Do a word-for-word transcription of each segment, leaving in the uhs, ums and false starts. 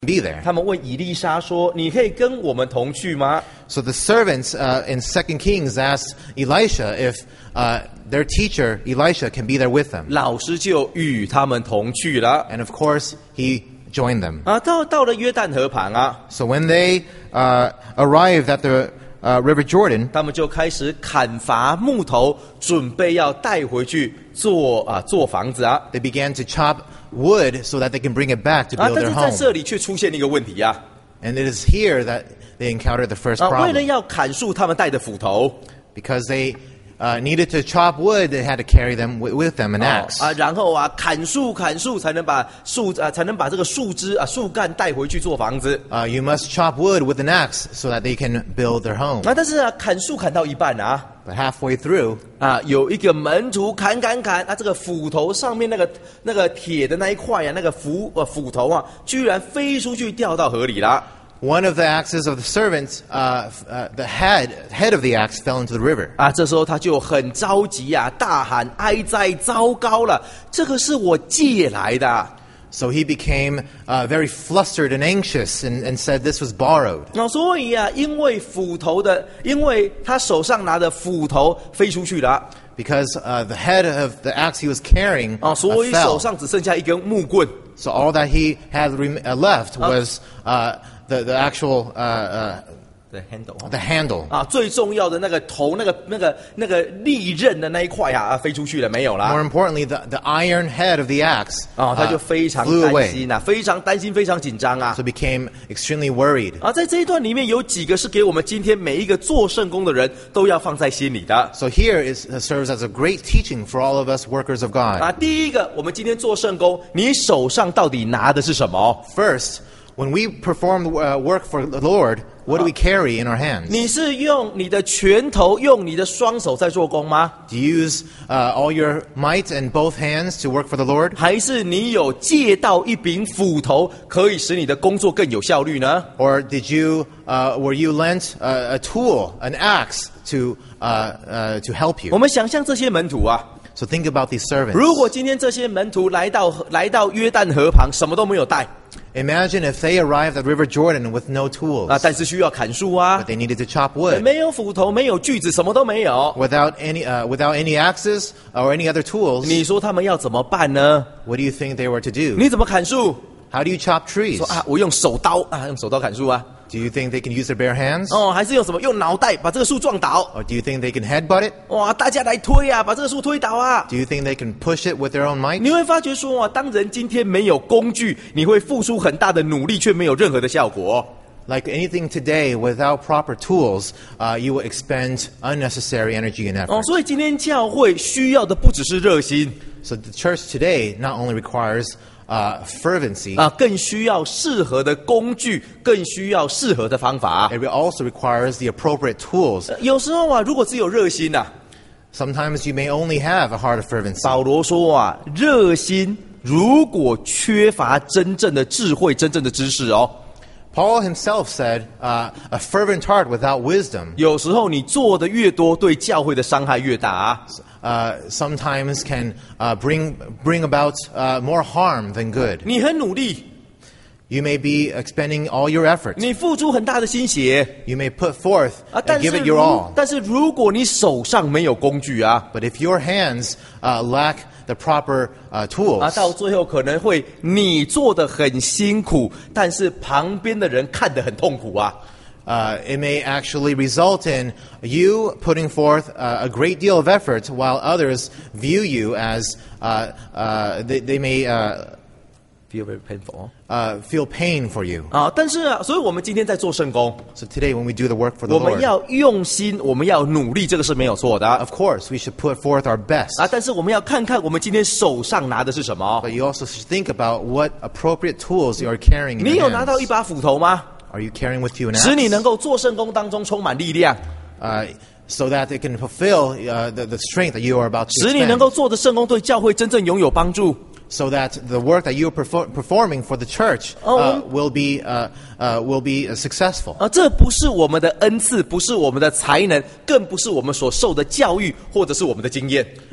be there. 他们问以利沙说：“你可以跟我们同去吗？” So the servants uh, in Second Kings asked Elisha if uh, their teacher Elisha can be there with them. 老师就与他们同去了。 And of course, he joined them. 啊，到到了约旦河旁啊， So when they uh, arrived at the uh, River Jordan, 他们就开始砍伐木头，准备要带回去做啊做房子啊。 they began to chop wood so that they can bring it back to 啊， build 但 their 是在 home. 这里却出现一个问题啊！ And it is here that they encountered the first 啊，为了 problem. 要砍树，他们带的斧头。 Because they uh, needed to chop wood, they had to carry them wi- with them, an 哦 axe. 啊，然后啊，砍树砍树才能把树啊，才能把这个树枝啊、树干带回去做房子。 Uh, you must chop wood with an axe so that they can build their home. 啊，但是啊，砍树砍到一半啊， But halfway through, 啊，有一个门徒砍砍砍啊，这个斧头上面那个那个铁的那一块啊，那个斧呃斧头啊，居然飞出去掉到河里了。 one of the axes of the servants, uh, f- uh, the head head of the axe fell into the river. 啊，这时候他就很着急啊，大喊哀哉，糟糕了，这个是我借来的。 So he became uh, very flustered and anxious and, and said this was borrowed. 那、所以啊，因为斧头的，因为他手上拿的斧头飞出去了 Because uh, the head of the axe he was carrying 啊， uh, 所以手 fell. 上只剩下一根木棍 So all that he had rem- uh, left was uh, the, the actual uh, uh, 对 handle the handle. 啊，最重要的那个头，那个那个那个利刃的那一块啊，啊飞出去了，没有 More 啦。 importantly, the, the iron head of the axe 啊，他 uh, 就非常 flew 担 away. 心啊，非常担心，非常紧张啊 So。became extremely worried. 啊，在这一段里面有几个是给我们今天每一个做圣工的人都要放在心里的。 So here is, uh, serves as a great teaching for all of us workers of God. 啊，第一个，我们今天做圣工，你手上到底拿的是什么？ First, when we perform uh, work for the Lord, what do we carry in our hands? 你是用你的拳头，用你的双手在做工吗？ Do you use uh, all your might and both hands to work for the Lord? 还是你有借到一柄斧头，可以使你的工作更有效率呢？ Or did you, uh, were you lent a, a tool, an axe, to, uh, uh, to help 我 you? 们想象这些门徒啊， So think about these servants. 如果今天这些门徒来到来到约旦河旁，什么都没有带 Imagine if they arrived at River Jordan with no tools, 啊，但是需要砍树啊 but，they needed to chop wood. 没有斧头，没有锯子，什么都没有。 Without any, uh, without any axes or any other tools, 你说他们要怎么办呢？ what do you think they were to do? 你怎么砍树？ How do you chop trees? 说啊，我用手刀啊，用手刀砍树啊。 Do you think they can use their bare hands? 哦，还是用什么？用脑袋把这个树撞倒。 Or do you think they can headbutt it? 哇，大家来推啊，把这个树推倒啊！ Do you think they can push it with their own might? 你会发觉说啊，当人今天没有工具，你会付出很大的努力，却没有任何的效果。 Like anything today, without proper tools, uh, you will expend unnecessary energy and 哦， effort. 所以今天教会需要的不只是热心 So the church today not only requires uh, fervency, 啊，更需要适合的工具，更需要适合的方法。 it also requires the appropriate tools. 有时候啊，如果只有热心呐、 Sometimes you may only have a heart of fervency. 保罗说啊，热心如果缺乏真正的智慧、真正的知识哦， Paul himself said, uh, a fervent heart without wisdom 有时候你做的越多，对教会的伤害越大啊。 uh, sometimes can uh, bring, bring about uh, more harm than good. 你很努力， You may be expending all your effort. 你付出很大的心血 You may put forth 啊， and 但是 give it 如 your all. 但是如果你手上没有工具啊， But if your hands uh, lack the proper uh, 啊， tools, 到最后可能会你做的很辛苦，但是旁边的人看得很痛苦啊。 uh, it may actually result in you putting forth uh, a great deal of effort while others view you as uh, uh, they, they may uh, Feel very painful uh, feel pain for you. 啊！但是啊，所以我们今天在做圣工， So today when we do the work for the 我们 Lord, 要用心，我们要努力，这个是没有错的 of course, we should put forth our best. 啊。但是我们要看看我们今天手上拿的是什么。 But you also should think about what appropriate tools you are carrying in 你 your 有拿到一 hands. 把斧头吗？ Are you carrying with you an 使你 axe? 能够做圣工当中充满力量， Uh, so that it can fulfill uh, the, the strength that you are about to 使你能 expend. 够做的圣工对教会真正拥有帮助。 So that the work that you are perfor- performing for the church uh, Oh. will be uh, uh, will be uh, successful. 啊，这不是我们的恩赐，不是我们的才能，更不是我们所受的教育或者是我们的经验。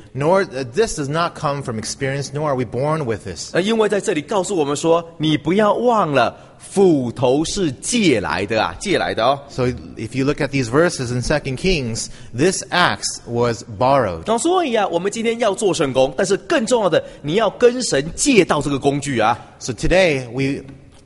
nor uh, this does not come from experience, nor are we born with this. 呃，因为在这里告诉我们说，你不要忘了斧头是借来的啊，借来的哦。 So if you look at these verses in Second Kings, this axe was borrowed. 那所以啊，我们今天要做圣工，但是更重要的，你要跟神借到这个工具啊。 So today we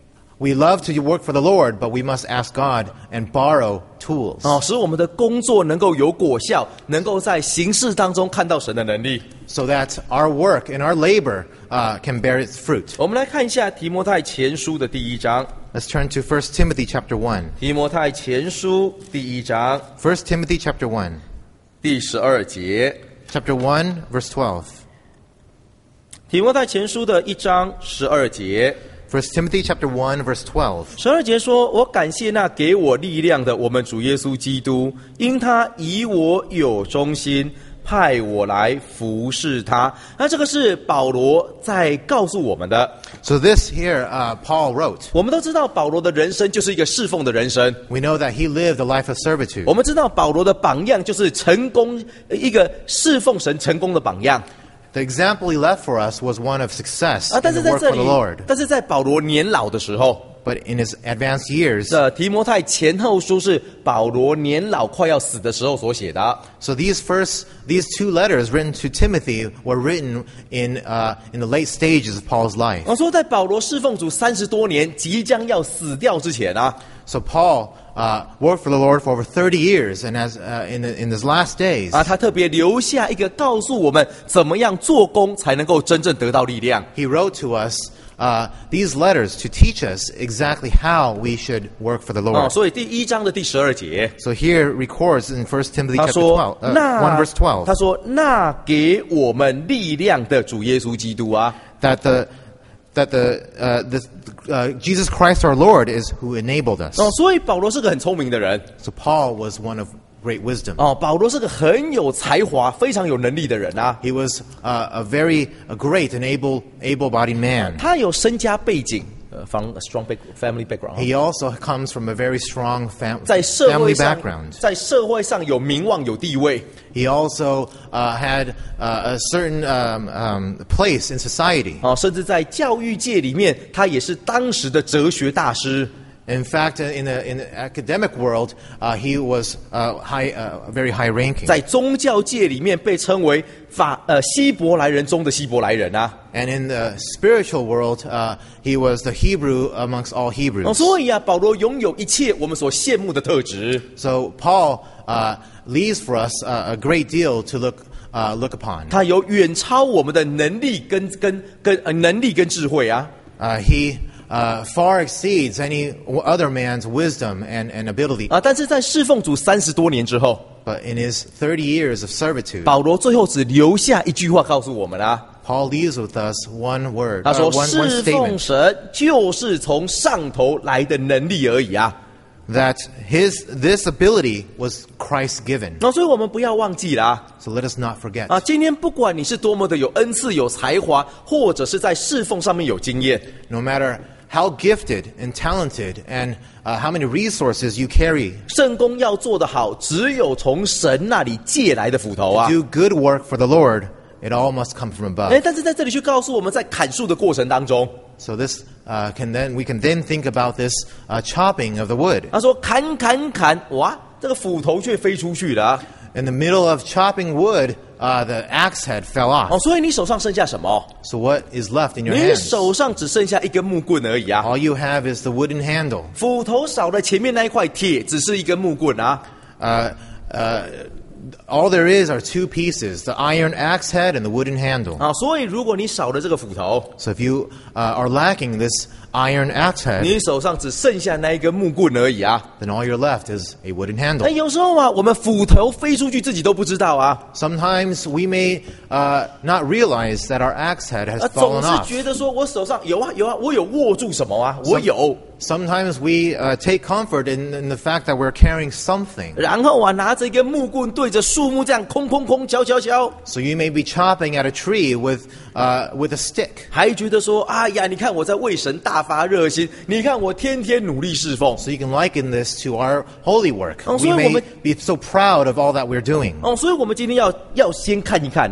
we love to work for the Lord, but we must ask God and borrow tools. 哦，使我们的工作能够有果效，能够在行事当中看到神的能力。 So that our work and our labor uh, can bear its fruit. 我们来看一下提摩太前书的第一章。 Let's turn to First Timothy chapter one. 提摩太前书第一章 First Timothy chapter one. 第十二节。 Chapter one, verse twelve. 提摩太前书的一章十二节。 First Timothy chapter one, verse twelve. 十二节说：“我感谢那给我力量的我们主耶稣基督，因他以我有忠心，派我来服侍他。”那这个是保罗在告诉我们的。 So this here, uh, Paul wrote. 我们都知道保罗的人生就是一个侍奉的人生。 We know that he lived a life of servitude. 我们知道保罗的榜样就是成功，一个侍奉神成功的榜样。 The example he left for us was one of success 啊，但 in 是 the 在 work 这 for 里 the Lord. 但是在保罗年老的时候， But in his advanced years, 这提摩太前后书是保罗年老快要死的时候所写的。 so these first, these two letters written to Timothy were written in uh, in the late stages of Paul's life. 我说，在保罗侍奉主三十多年，即将要死掉之前啊， So Paul uh, worked for the Lord for over thirty years, and as uh, in the, in his last days, 啊，他特别留下一个告诉我们怎么样做工才能够真正得到力量。 he wrote to us uh, these letters to teach us exactly how we should work for the 哦， Lord. 所以第一章的第十二节， So here records in First Timothy 他 chapter 说 twelve, uh, 那 one verse twelve, 他说那给我们力量的主耶稣基督啊， that the that the, uh, the uh, Jesus Christ our Lord is who enabled us. 哦，所以保罗是个很聪明的人。 So Paul was one of great wisdom. 哦，保罗是个很有才华、非常有能力的人啊。 He was uh, a very a great and able able-bodied man. 他有身家背景，呃，from a strong back- family background， He also comes from a very strong fam- 在社 family 会上 background. 在社会上有名望、有地位。 He also uh, had uh, a certain um, um, place in society. 哦，甚至在教育界里面，他也是当时的哲学大师。 In fact, uh, in the in the academic world, uh, he was uh, high, uh, very high ranking. 在宗教界里面被称为法呃希伯来人中的希伯来人啊。 And in the spiritual world, uh, he was the Hebrew amongst all 哦， Hebrews. 所以啊，保罗拥有一切我们所羡慕的特质。 So Paul uh, leaves for us uh, a great deal to look uh, look upon. 他有远超我们的能力跟跟跟呃能力跟智慧啊。 Uh, he uh, far exceeds any other man's wisdom and, and ability. 啊，但是在侍奉主三十多年之后， But in his thirty years of servitude, 保罗最后只留下一句话告诉我们啊， Paul leaves with us one word, 他 uh, 说： one, one 侍奉 statement, 神就是从上头来的能力而已啊。 that his this ability was Christ given. 那所以我们不要忘记了啊。 So let us not forget. 啊，今天不管你是多么的有恩赐、有才华，或者是在侍奉上面有经验， No matter how gifted and talented and uh, how many resources you carry, 圣工要做得好，只有从神那里借来的斧头啊。 do good work for the Lord, it all must come from 哎， above. 但是在这里却告诉我们在砍树的过程当中， So this uh, can then we can then think about this uh, chopping of the wood. 他说砍砍砍，哇，这个斧头却飞出去了啊。 In the middle of chopping wood, uh, the axe head fell 哦， off. 所以你手上剩下什么？ So what is left in your 你 hands? 手上只剩下一根木棍而已啊。 All you have is the wooden handle. 斧头少了前面那一块铁，只是一根木棍啊。 Uh, uh, all there is are two pieces, the iron axe head and the wooden handle. 啊，所以如果你少了这个斧头， So if you uh, are lacking this iron axe head, 你手上只剩下那一根木棍而已啊。 then all you're left is a wooden 那 handle. 有时候啊，我们斧头飞出去自己都不知道啊， Sometimes we may uh, not realize that our axe head has 啊，总 fallen 是 off. 觉得说我手上有啊有啊，我有握住什么啊，我有。 Sometimes we uh, take comfort in, in the fact that we're carrying something. 然后啊，拿着一根木棍对着树木这样空空空敲敲敲， So you may be chopping at a tree with, uh, with a stick. 还觉得说，哎呀，你看我在为神大发热心，你看我天天努力侍奉。 So you can liken this to our holy work. Oh, We so may woman- be so proud of all that we're doing. 哦，所以我们今天要要先看一看啊，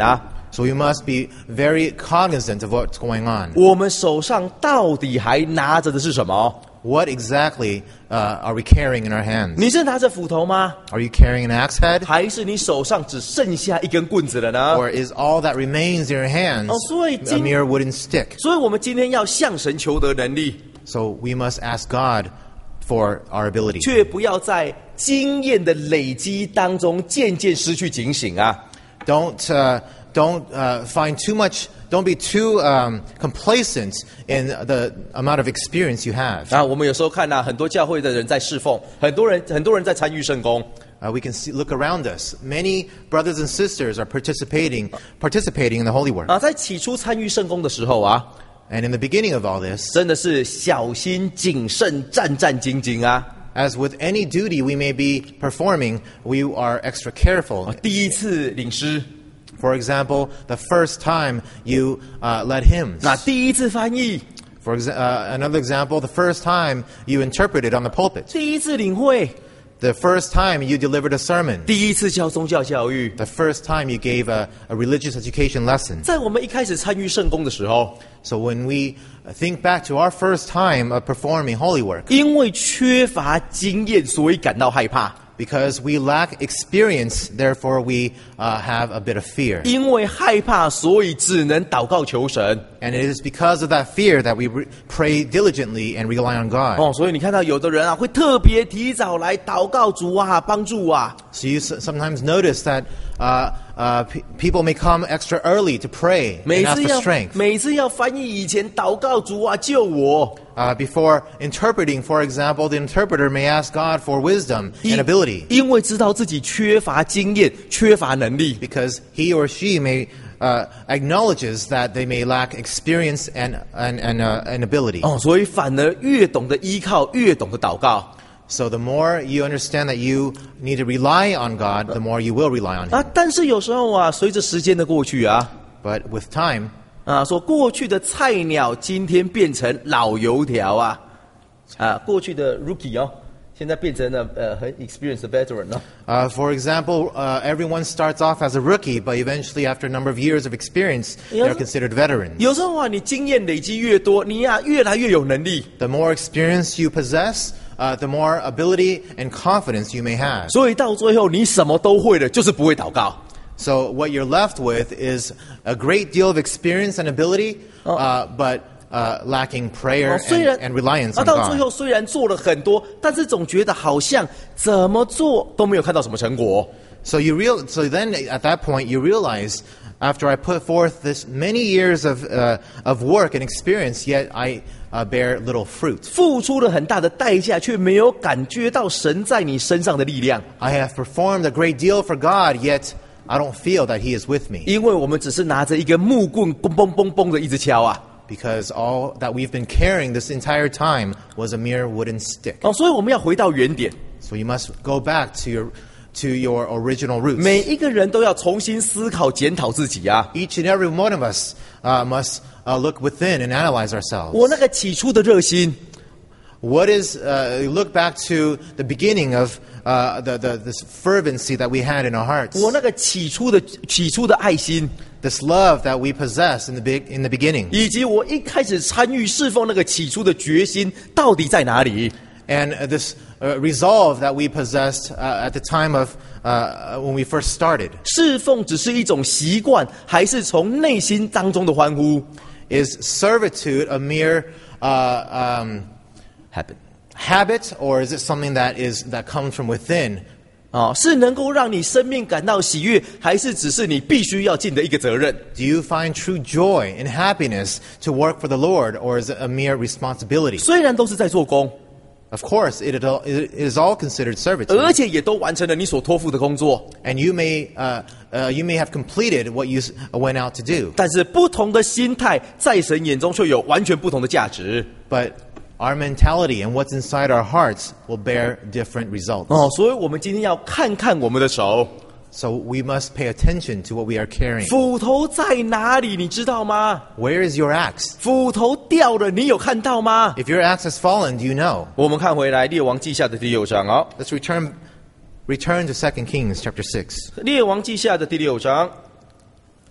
So we must be very cognizant of what's going on. 我们手上到底还拿着的是什么？ What exactly uh, are we carrying in our hands? 你是拿着斧头吗？ Are you carrying an axe head? 还是你手上只剩下一根棍子了呢？ Or is all that remains in your hands 哦，所以 a 今 mere wooden stick? 所以我们今天要向神求得能力， So we must ask God for our ability. 却不要在经验的累积当中渐渐失去警醒啊！ Don't, uh, don't uh, find too much, don't be too um, complacent in the amount of experience you have. 啊，我们有时候看啊，很多教会的人在侍奉，很多人很多人在参与圣工。 Uh, we can see, look around us. Many brothers and sisters are participating, participating in the holy work. 啊，在起初参与圣工的时候啊， And in the beginning of all this, 真的是小心谨慎、战战兢兢啊！ as with any duty we may be performing, we are extra careful. 第一次领诗， For example, the first time you uh, led hymns. 那第一次翻译， For exa- uh, another example, the first time you interpreted on the pulpit. 第一次领会， The first time you delivered a sermon. 第一次教宗教教育。 The first time you gave a, a religious education lesson. 在我们一开始参与圣工的时候， So when we think back to our first time of performing holy work, 因为缺乏经验，所以感到害怕； because we lack experience, therefore we uh, have a bit of fear. 因为害怕，所以只能祷告求神。 And it is because of that fear that we re- pray diligently and rely on God. 哦，所以你看到有的人啊，会特别提早来祷告主啊，帮助啊。 So you s- sometimes notice that uh, uh, pe- people may come extra early to pray 每 and ask 次 for 要 strength. 每次要翻译以前，祷告主啊，救我。 Uh, before interpreting, for example, the interpreter may ask God for wisdom and ability 因为知道自己缺乏经验，缺乏能力。 because he or she may uh, acknowledges that they may lack experience and and and, uh, and ability. 哦，所以反而越懂得依靠，越懂得祷告 So the more you understand that you need to rely on God, the more you will rely on Him. 啊。但是有时候啊，随着时间的过去啊， But with time, 啊，说过去的菜鸟今天变成老油条啊，啊，过去的 rookie 哦，现在变成了呃很 experienced 的 veteran 哦。 uh, for example, uh, everyone starts off as a rookie, but eventually, after a number of years of experience, they're considered veterans. 有时候啊，你经验累积越多，你呀、越来越有能力。 The more experience you possess, uh, the more ability and confidence you may have. 所以到最后，你什么都会了，就是不会祷告。 So what you're left with is a great deal of experience and ability, uh, but uh, lacking prayer 哦，虽 and, 然 and reliance 啊， on 到最 God. 后虽然做了很多，但是总觉得好像怎么做都没有看到什么成果。 So you real, so then at that point you realize, after I put forth this many years of uh, of work and experience, yet I uh, bear little fruit. 付出了很大的代价，却没有感觉到神在你身上的力量， I have performed a great deal for God, yet I don't feel that He is with me, 因为我们只是拿着一根木棍，嘣嘣嘣嘣的一直敲啊。 because all that we've been carrying this entire time was a mere wooden stick. 哦，所以我们要回到原点， So you must go back to your to your original roots. 每一个人都要重新思考、检讨自己啊。 Each and every one of us uh, must uh, look within and analyze ourselves. 我那个起初的热心， What is, uh, look back to the beginning of uh, the, the, this fervency that we had in our hearts, 我那个起初的起初的爱心， this love that we possessed in the, big, in the beginning, 以及我一开始参与侍奉那个起初的决心，到底在哪里？ and uh, this uh, resolve that we possessed uh, at the time of uh, when we first started. 侍奉只是一种习惯，还是从内心当中的欢呼 Is servitude a mere uh, um, ？Happen habit, or is it something that is that comes from within? 啊，是能够让你生命感到喜悦，还是只是你必须要尽的一个责任？ Do you find true joy and happiness to work for the Lord, or is it a mere responsibility? 虽然都是在做工， Of course, it, it all- it is all considered servitude, 而且也都完成了你所托付的工作， and you may uh, uh, you may have completed what you s- went out to do. 但是不同的心态，在神眼中却有完全不同的价值。 But our mentality and what's inside our hearts will bear different results. 哦，所以我们今天要看看我们的手， So we must pay attention to what we are carrying. 斧头在哪里？你知道吗？ Where is your axe? 斧头掉了，你有看到吗？ If your axe has fallen, do you know? 我们看回来《列王记下》的第六章哦， Let's return return to Second Kings chapter six. 《列王记下》的第六章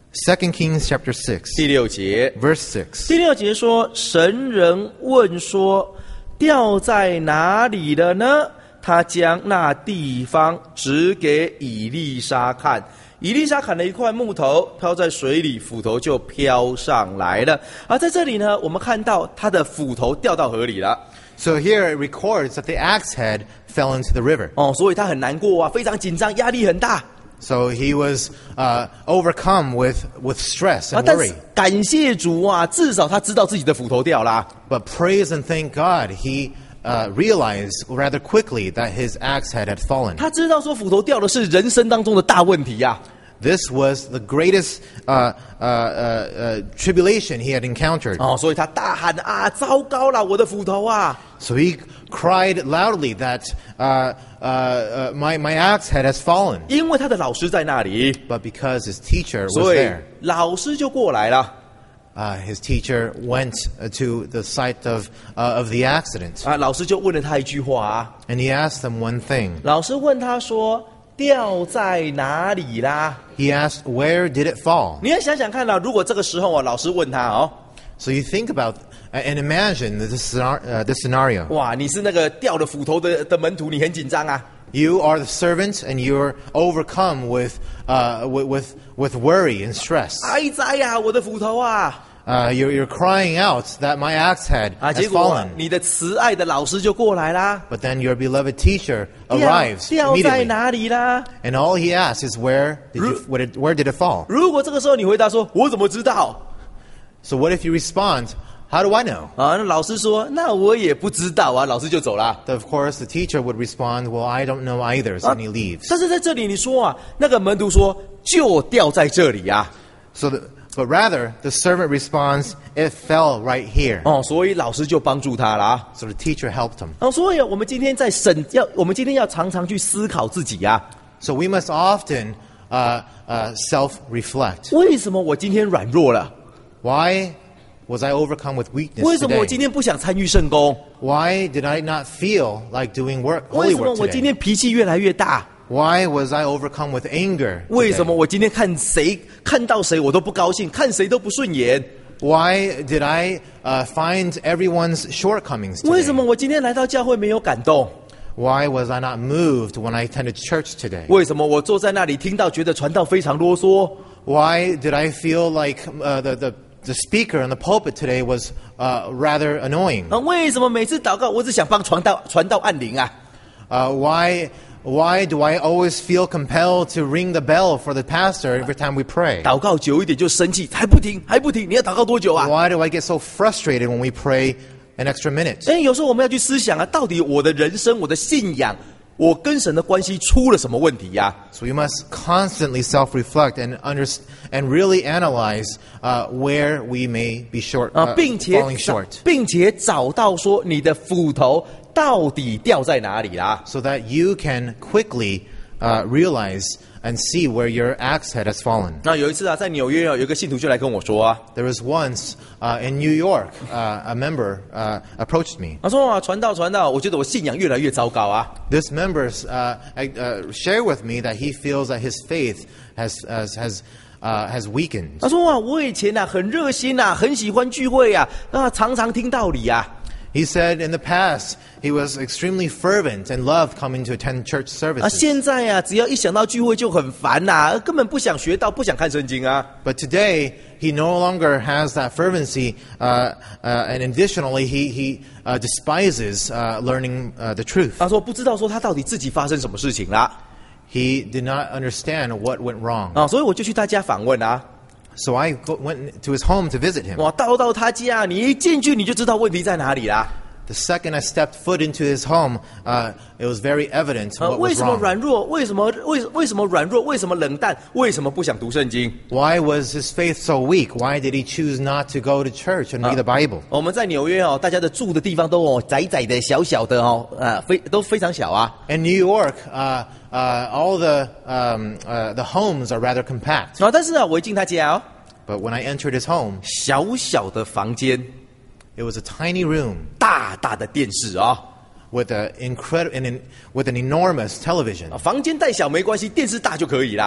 Second Kings chapter six, 第六节。 verse six. 第六节说，神人问说，掉在哪里了呢？他将那地方指给以利沙看。以利沙砍了一块木头，飘在水里，斧头就飘上来了。而在这里呢，我们看到他的斧头掉到河里了。 So here it records that the axe head fell into the river. 哦，所以他很难过啊，非常紧张，压力很大。 So he was uh, overcome with, with stress 啊， and 但 worry. 是感谢主啊，至少他知道自己的斧头掉了啊。 But praise and thank God, he uh, realized rather quickly that his axe head had fallen. 他知道说斧头掉的是人生当中的大问题呀、啊。 This was the greatest uh, uh, uh, uh, tribulation he had encountered. 哦，所以他大喊啊，糟糕了，我的斧头啊！ So he cried loudly that uh, uh, uh, my, my axe head has fallen. 因为他的老师在那里， But because his teacher was 所以 there, 老师就过来了 uh, his teacher went uh, to the site of, uh, of the accident. 啊。老师就问了他一句话啊， And he asked them one thing. 老师问他说：“掉在哪里啦 He asked, where did it fall?？” 你要想想看啊，如果这个时候啊，老师问他哦， So you think about uh, and imagine this, scenar- uh, this scenario. 哇，你是那个掉了斧头的的门徒，你很紧张啊。 You are the servant and you're overcome with, uh, with, with, with worry and stress. 哀哉呀，我的斧头啊！ Uh, you're, you're crying out that my axe head 啊， has 结果啊 fallen. 你的慈爱的老师就过来啦， But then your beloved teacher 掉 arrives 掉在 immediately. 哪里啦？ And all he asks is, where did, you, what did, where did it fall? 如果这个时候你回答说：“我怎么知道？” So what if you respond, how do I know? 啊，那老师说：“那我也不知道啊。”老师就走了。 Of course, the teacher would respond, well, I don't know either, so 啊 he leaves. 但是在这里你说啊，那个门徒说就掉在这里啊。 So, the, but rather, the servant responds, it fell right here. 哦，所以老师就帮助他了啊。 So the teacher helped him. 哦，所以啊我们今天在审要，我们今天要常常去思考自己呀、啊， So we must often uh, uh, self-reflect. 为什么我今天软弱了？ Why was I overcome with weakness 为什么我 today? 今天不想参与圣工？ Why did I not feel like doing work, 为 holy 什么 work 我今 today? 天脾气越来越大？ Why was I overcome with anger 为什么 today? 我今天看谁看到谁我都不高兴，看谁都不顺眼？ Why did I uh, find everyone's shortcomings 为什么 today? 我今天来到教会没有感动？ Why was I not moved when I attended church today? 为什么我坐在那里听到觉得传道非常啰嗦？ Why did I feel like uh, the, the, the speaker in the pulpit today was uh, rather annoying? 啊，为什么每次祷告我只想帮传道传道按铃啊？ Uh, why, why do I always feel compelled to ring the bell for the pastor every time we pray? 祷告久一点就生气，还不停，还不停，你要祷告多久啊？ Why do I get so frustrated when we pray an extra minute? 哎，有时候我们要去思想啊，到底我的人生、我的信仰，我跟神的关系出了什么问题呀、 So we must constantly self-reflect and under, and really analyze uh, where we may be short, 啊？ uh, 并且 falling 找 short, 并且找到说你的斧头到底掉在哪里啦？ so that you can quickly uh, realize and see where your axe head has fallen. 那有一次啊，在纽约啊，有一个信徒就来跟我说啊， There was once uh, in New York, uh, a member uh, approached me. 他说啊，传道传道，我觉得我信仰越来越糟糕啊。 This member uh, uh, shared with me that he feels that his faith has has has, uh, has weakened. 他说啊，我以前啊很热心啊，很喜欢聚会啊，啊常常听道理啊。 He said in the past he was extremely fervent and loved coming to attend church 啊， services. 现在啊，只要一想到聚会就很烦呐、根本不想学到，不想看圣经啊。 But today he no longer has that fervency, uh, uh, and additionally he he uh, despises uh, learning uh, the truth. 他说不知道说他到底自己发生什么事情啦 He did not understand what went wrong. 啊，所以我就去他家访问啊。 So I go, went to his home to visit him. 哇，到到他家，你一进去你就知道问题在哪里啦。 The second I stepped foot into his home, uh, it was very evident 啊， what 为 was 什么 wrong. 软弱？为什么为为什么软弱？为什么冷淡？为什么不想读圣经？ Why was his faith so weak? Why did he choose not to go to church and read the Bible? 我们在纽约哦，大家的住的地方都哦窄窄的、小小的哦，呃，非都非常小啊。 In New York, uh, uh, all the um, uh, the homes are rather compact. 啊，但是啊，我一进他家哦， But when I entered his home, 小小的房间， it was a tiny room 大大的电视啊。 with a incredible, an, with an enormous television. 啊，房间太小没关系，电视大就可以啦。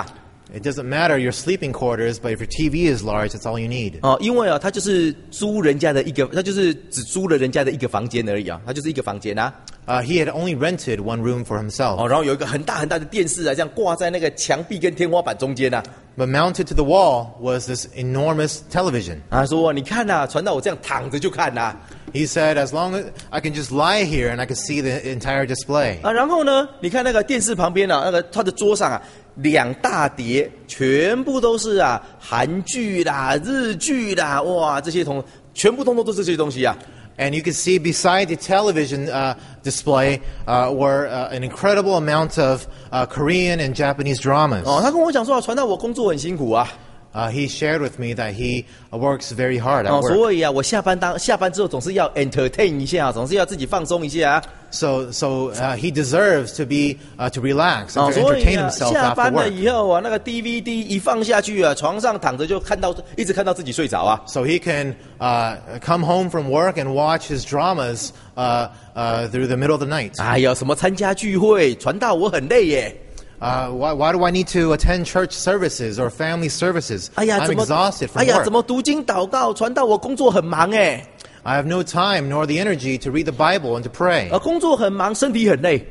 It doesn't matter your sleeping quarters, but if your T V is large, that's all you need. 哦，因为啊，他就是租人家的一个，他就是只租了人家的一个房间而已啊，他就是一个房间啊。 Uh, he had only rented one room for himself. 哦，然后有一个很大很大的电视啊，这样挂在那个墙壁跟天花板中间啊。 But mounted to the wall was this enormous television. 他说：“你看呐、啊，传到我这样躺着就看呐、啊。” He said, as long as I can just lie here and I can see the entire display. 啊，然后呢，你看那个电视旁边啊，那个他的桌上啊，两大叠，全部都是啊，韩剧啦、日剧啦，哇，这些同全部通通都是这些东西啊。 And you can see beside the television uh, display uh, were uh, an incredible amount of uh, Korean and Japanese dramas. 哦，他跟我讲说啊，传道我工作很辛苦啊。 Uh, he shared with me that he works very hard at 哦， work. 所以啊，我下班当下班之后总是要 entertain 一下，总是要自己放松一下啊。 So, so uh, he deserves to be uh, to relax 哦， and to 所以 entertain 啊， himself 下 after 班了 work. 以后啊，那个 D V D 一放下去啊，床上躺着就看到，一直看到自己睡着啊。 So he can uh, come home from work and watch his dramas uh, uh, through the middle of the night. 哎呀，什么参加聚会，传道我很累耶。 Uh, why, why do I need to attend church services or family services? 哎呀， I'm 怎么 exhausted 哎 from 呀， work. 怎么读经祷告，传道我工作很忙哎。 I have no time nor the energy to read the Bible and to pray. 呃，工作很忙，身体很累，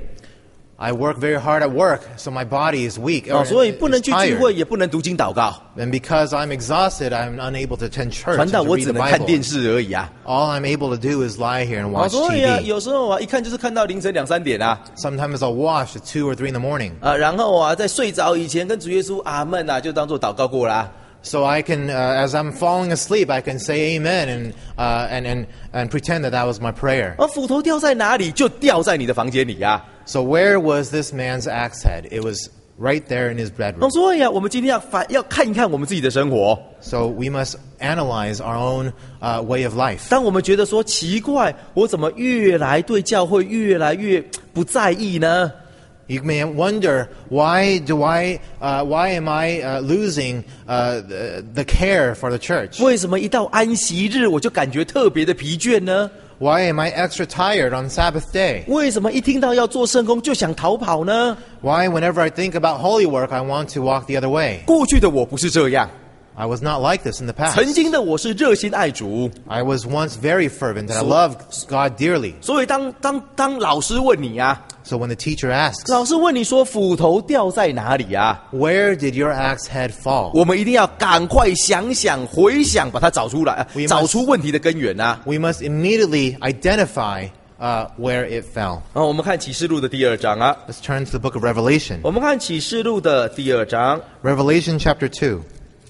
I work very hard at work, so my body is weak 哦， or 所以不能 is 去聚会， tired. 也不能读经祷告。 And because I'm exhausted, I'm unable to attend church 传 and 道 to 我 read 只 the 能看 Bible. 电视而已啊。 All I'm able to do is lie here and 啊， watch 所以啊， T V. 有时候啊，一看就是看到凌晨两三点啊。 Sometimes I'll watch at two or three in the morning. 啊，然后啊，在睡着以前跟主耶稣阿门啊，就当做祷告过啦。 So I can, uh, as I'm falling asleep, I can say amen and, uh, and, and, and pretend that that was my prayer. 而斧头掉在哪里，就掉在你的房间里啊。 So where was this man's axe head? It was right there in his 哦， bedroom. 所以啊，我们今天要反要看一看我们自己的生活。 So we must analyze our own uh, way of life. 当我们觉得说奇怪，我怎么越来对教会越来越不在意呢？ You may wonder, why do I, uh, why am I uh, losing uh, the, the care for the church? 为什么一到安息日我就感觉特别的疲倦呢？ Why am I extra tired on Sabbath day? 为什么一听到要做圣工就想逃跑呢？ Why, whenever I think about holy work, I want to walk the other way? 过去的我不是这样， I was not like this in the past. 曾经的我是热心爱主， I was once very fervent and I loved God dearly. 所以当当当老师问你啊， So when the teacher asks, 老师问你说斧头掉在哪里啊？ where did your axe head fall? 我们一定要赶快想想回想，把它找出来， We must- 找出问题的根源啊！ We must immediately identify uh, where it fell. 啊，我们看启示录的第二章啊， Let's turn to the book of Revelation. 我们看启示录的第二章， Revelation chapter two.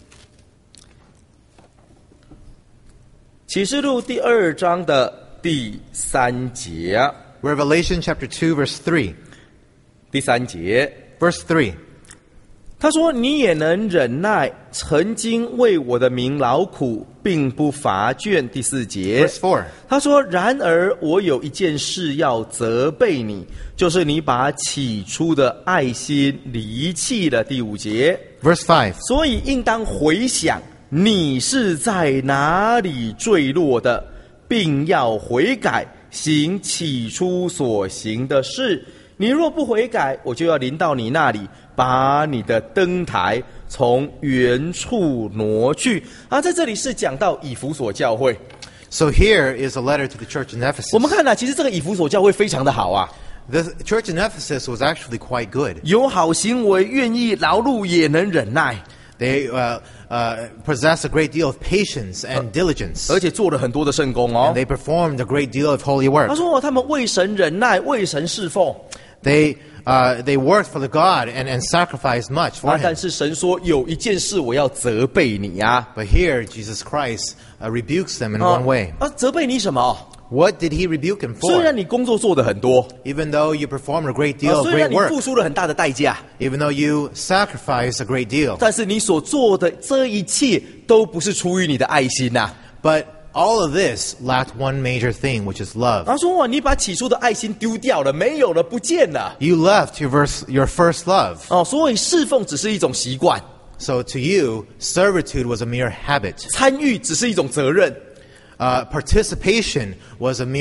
启示录第二章的第三节啊， Revelation chapter two, verse three. 第三节， Verse three. 他说：“你也能忍耐，曾经为我的名劳苦，并不乏倦。”第四节 Verse four. 他说：“然而我有一件事要责备你，就是你把起初的爱心离弃了。”第五节， Verse five. 所以应当回想你是在哪里坠落的，并要悔改，行起初所行的事。你若不悔改，我就要临到你那里，把你的灯台从原处挪去。啊，在这里是讲到以弗所教会。 So here is a letter to the church in 我 Ephesus. 们看啊，其实这个以弗所教会非常的好啊， The church in Ephesus was actually quite good. 有好行为，愿意劳碌，也能忍耐， They uh, uh, possessed a great deal of patience and diligence. 而且做了很多的圣工哦 And。they performed a great deal of holy 他 work. 说他们为神忍耐，为神侍奉。 They, uh, they worked for the God and, and sacrificed much 啊 for， 但 him. 是神说有一件事我要责备你啊。 But here, Jesus Christ uh, rebukes them in one way. 啊，责备你什么？ What did he rebuke him 虽 for? 然你工作做得很多， Even though you performed a great 啊 deal of 虽然 great 你 work, 付出了很大的代价， even though you sacrificed a great deal, 但是你所做的这一切都不是出于你的爱心呐、 but all of this lacked one major thing, which is love. 他说哇，你把起初的爱心丢掉了，没有了，不见了。 You left your, verse, your first love. 哦，所以侍奉只是一种习惯， So to you, servitude was a mere habit. 参与只是一种责任。 Uh, participation was a mere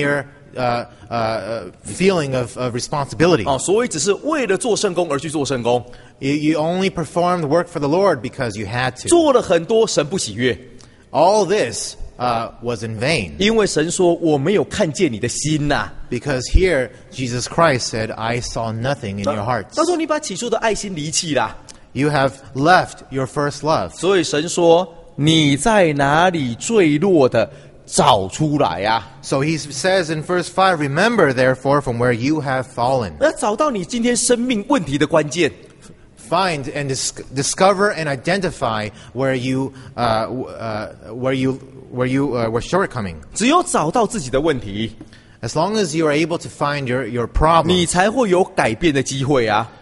uh, uh, feeling of, of responsibility. 哦，所以只是为了做圣工而去做圣工， You, you only performed work for the Lord because you had to. 做了很多神不喜悦， All this uh, was in vain. 因为神说我没有看见你的心呐、 Because here, Jesus Christ said, I saw nothing in your hearts. 他说你把起初的爱心离弃啦， You have left your first love. 所以神说你在哪里坠落的，找出来呀、啊。 So he says in verse five, Remember therefore from where you have fallen. 要找到你今天生命问题的关键。 Find and dis- discover and identify where you, uh, uh, where you, where you uh, were shortcoming. 只有找到自己的问题， As long as you are able to find your, your problem, 你才会有改变的机会啊。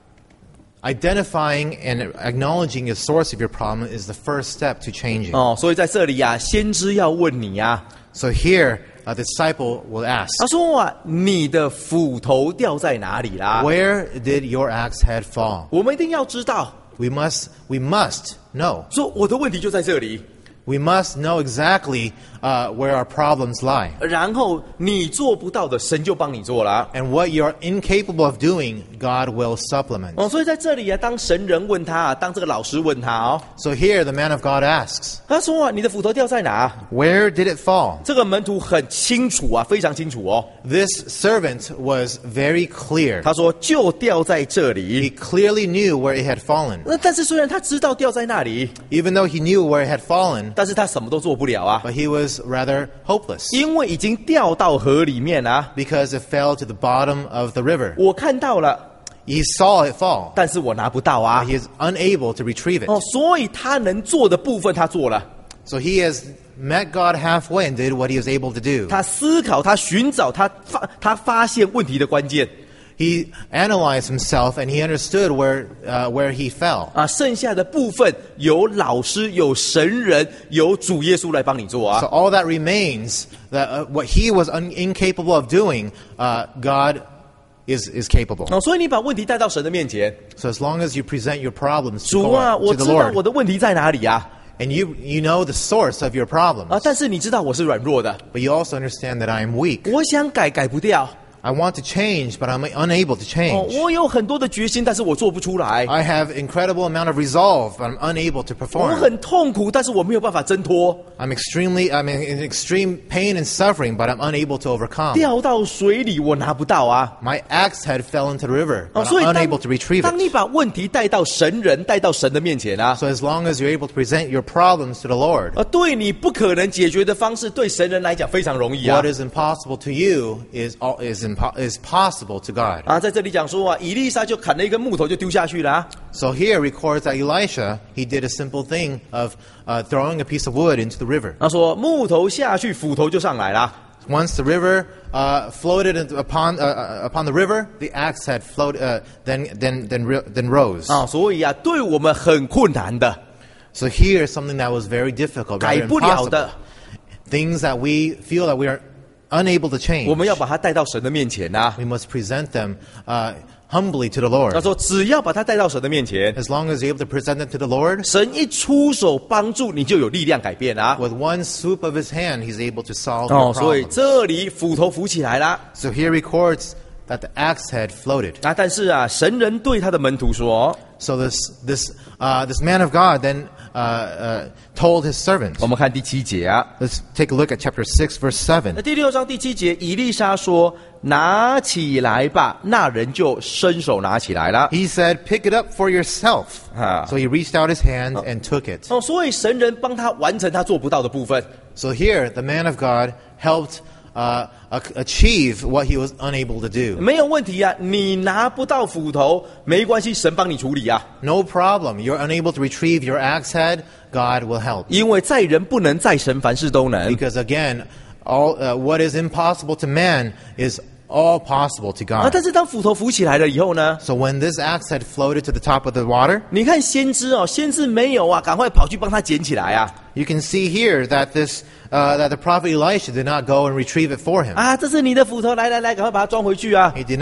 identifying and acknowledging the source of your problem is the first step to changing. 哦，所以在这里呀、啊，先知要问你呀、啊， So here, a disciple will ask, 他说啊，你的斧头掉在哪里啦？ Where did your axe head fall? 我们一定要知道， We must, we must know. 说我的问题就在这里。 We must know exactly uh, where our problems lie. 然后你做不到的，神就帮你做了。 And what you're incapable of doing, God will supplement. 哦，所以在这里啊，当神人问他啊，当这个老师问他哦， So here the man of God asks, 他说啊，你的斧头掉在哪？ Where did it fall? 这个门徒很清楚啊，非常清楚哦。 This servant was very clear. 他说就掉在这 He 里。 clearly knew where it had fallen. 那但是虽然他知道掉在那里， Even though he knew where it had fallen, 但是他什么都做不了啊， but he was rather hopeless 因为已经掉到河里面啊。 because it fell to the bottom of the river. 我看到了， He saw it fall. 但是我拿不到啊 He。is unable to retrieve it. 哦，所以他能做的部分他做了， So he has met God halfway and did what he was able to do. 他思考，他寻找，他发他发现问题的关键 He analyzed himself and he understood where, uh, where he fell. 啊。剩下的部分有老师、有神人、有主耶稣来帮你做 So 啊。 all that remains, that uh, what he was un- incapable of doing, uh, God is, is capable. 哦，所以你把问题带到神的面前， So as long as you present your problems to, 主啊， God, 我 to 知 the 道 Lord, 我的问题在哪里啊？ and you, you know the source of your 啊， problems, 但是你知道我是软弱的， but you also understand that I am weak. 我想改改不掉。 I want to change, but I'm unable to 哦， change. 我有很多的决心，但是我做不出来。 I have incredible amount of resolve, but I'm unable to 我 perform. 很痛苦，但是我没有办法挣脱。 I'm extremely, I'm in extreme pain and suffering, but I'm unable to overcome. 掉到水里，我拿不到啊。 My axe head fell into the river, 哦， but 所以 I'm 当 unable to retrieve 当 it. 你把问题带到神人、带到神的面前啊， So as long as you're able to present your problems to the Lord, 呃，对你不可能解决的方式，对神人来讲非常容易啊 what。is impossible to you is all- is impo- is possible to God. 啊，在这里讲说啊，以利沙就砍了一根木头就丢下去了啊。 So here records that Elisha, he did a simple thing of uh, throwing a piece of wood into the river. 他说木头下去，斧头就上来了。 Once the river uh, floated into- upon uh, uh, upon the river, the axe had float, uh, then then then ri- then rose. 啊，所以啊，对我们很困难的， So here is something that was very difficult, 改 rather 不了 impossible. 的， Things that we feel that we are unable to 我 change. 们要把它带到神的面前啊。 We must present them uh, humbly to the 他 Lord. 说只要把它带到神的面前， As long as you're able to present them to the Lord, 神一出手帮助，你就有力量改变啊。 with one swoop of his hand, he's able to solve 哦， your 所以 problems. 这里斧头扶起来了 So here records that the axe head floated. 啊。但是啊，神人对他的门徒说， So this this uh, this man of God then uh, uh, told his servant. 我们看第七节啊。 Let's take a look at chapter six, verse 那 seven. 第六章第七节，以利沙说：“拿起来吧。”那人就伸手拿起来了。 He said, "Pick it up for yourself." Ah. So he reached out his hand and took it. 哦，所以神人帮他完成他做不到的部分。 So here, the man of God helped uh, ac- achieve what he was unable to do. 没有问题啊，你拿不到斧头没关系，神帮你处理啊。 No problem. You're unable to retrieve your axe head, God will help. 因为在人不能，在神凡事都能。 Because again, all uh, what is impossible to man is all possible to 啊， God. 但是当斧头浮起来了以后呢？ So when this axe had floated to the top of the water, 你看先知哦，先知没有啊，赶快跑去帮他捡起来啊！ you can see here that this uh, that the prophet Elisha did not go and retrieve it for him. 啊，这是你的斧头，来来来，赶快把它装回去啊！ He did not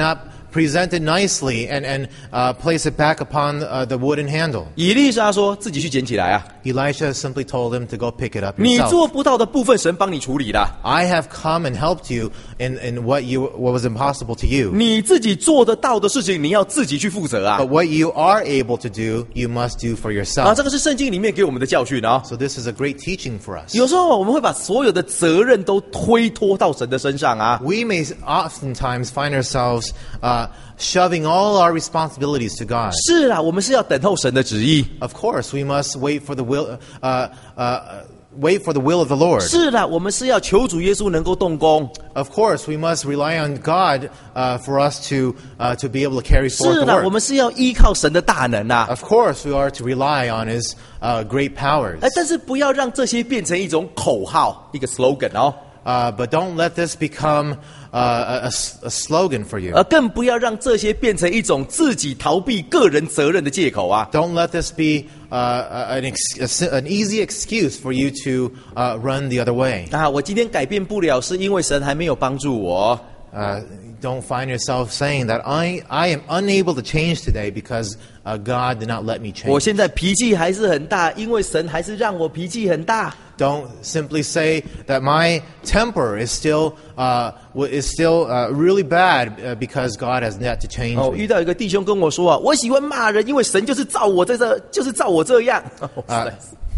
present it nicely and, and uh, place it back upon uh, the wooden handle. 以利沙说自己去捡起来啊， Elisha simply told him to go pick it up 你 yourself. 做不到的部分，神帮你处理了。 I have come and helped you in, in what you what was impossible to you. 你自己做得到的事情，你要自己去负责啊 But！what you are able to do, you must do for 啊， yourself. 这个是圣经里面给我们的教训啊。 So this is a great teaching for us. 有时候我们会把所有的责任都推脱到神的身上啊。 We may oftentimes find ourselves uh, shoving all our responsibilities to God. 是啊，我们是要等候神的旨意。 Of course, we must wait for the will, uh, uh, wait for the will of the Lord. 是的，我们是要求主耶稣能够动工。 Of course, we must rely on God uh, for us to uh, to be able to carry forth 是 the 的，我 work. 们是要依靠神的大能啊。 Of course, we are to rely on His uh, great powers. 哎，但是不要让这些变成一种口号，一个 slogan 哦。 Uh, but don't let this become uh, a, a s- a slogan for you. 呃，更不要让这些变成一种自己逃避个人责任的借口啊。 Don't let this be uh, an, ex- a si- an easy excuse for you to uh, run the other way. 啊，我今天改变不了，是因为神还没有帮助我。 Uh, don't find yourself saying that I, I am unable to change today because uh, God did not let me 我 change. 现在脾气还是很大，因为神还是让我脾气很大。 Don't simply say that my temper is still uh, w- is still uh, really bad uh, because God has yet to change 哦， me. 遇到一个弟兄跟我说啊，我喜欢骂人，因为神就是照我在这，就是照我这样。哇塞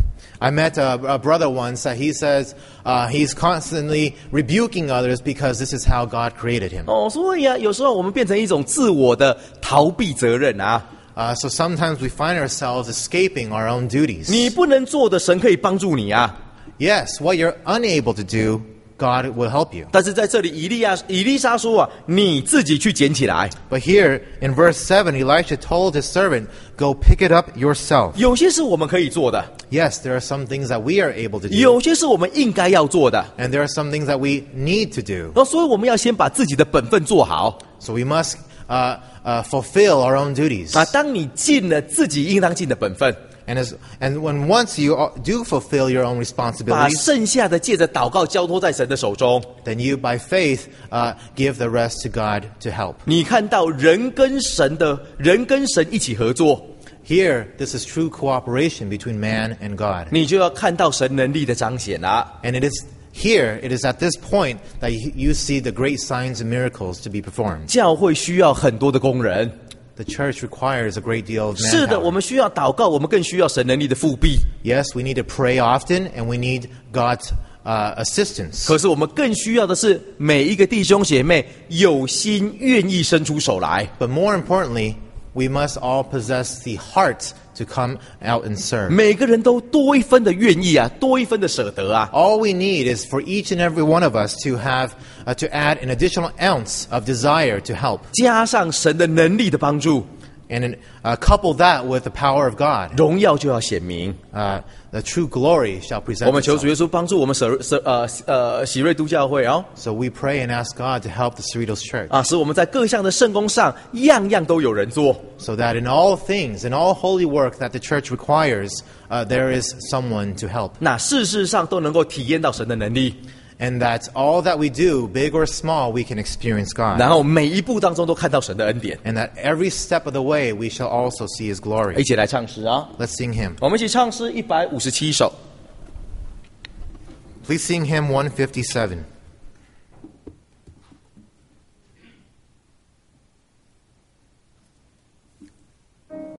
I met a, a brother once that he says uh, he's constantly rebuking others because this is how God created him. 哦，所以啊，有时候我们变成一种自我的逃避责任啊。 Uh, so sometimes we find ourselves escaping our own duties. 你不能做的，神可以帮助你啊。 Yes, what you're unable to do, God will help you. 但是在这里，以利亚、以利沙说啊，你自己去捡起来。 But here in verse seven, Elisha told his servant, "Go pick it up yourself." 有些是我们可以做的， Yes, there are some things that we are able to do, 有些是我们应该要做的。 and there are some things that we need to do. 然后，所以我们要先把自己的本分做好 So we must uh, uh, fulfill our own duties. 啊。当你尽了自己应当尽的本分， And as and when once you do fulfill your own 把 responsibilities, 剩下的借着祷告交托在神的手中。 then you by faith uh, give the rest to God to help. 你看到人跟神的人跟神一起合作， Here, this is true cooperation between man and God. 你就要看到神能力的彰显啊。 And it is here, it is at this point that you, you see the great signs and miracles to be performed. 教会需要很多的工人， The church requires a great deal of 是的，我 manpower. 们需要祷告，我们更需要神能力的复辟。 Yes, we need to pray often, and we need God's uh, assistance. 可是我们更需要的是每一个弟兄姐妹有心愿意伸出手来。 But more importantly, we must all possess the heart to come out and serve. 每个人都多一分的愿意啊，多一分的舍得啊。 All we need is for each and every one of us to have uh, to add an additional ounce of desire to help, 加上神的能力的帮助， and uh, couple that with the power of God. 荣耀就要显明。 Uh, the true glory shall 我 present 们求 itself. 主耶稣帮助我们舍舍呃呃喜瑞都教会哦 So we pray and ask God to help the Cerritos Church, 啊，使我们在各项的圣工上样样都有人做。 so that in all things, in all holy work that the church requires, uh, there is someone to help, 那事事上都能够体验到神的能力， and that all that we do, big or small, we can experience God, 然后每一步当中都看到神的恩典。 and that every step of the way we shall also see His 一 glory. 起来唱诗啊！ Let's sing hymn. 我们一起唱诗一百五十七首。 Please sing hymn one fifty-seven.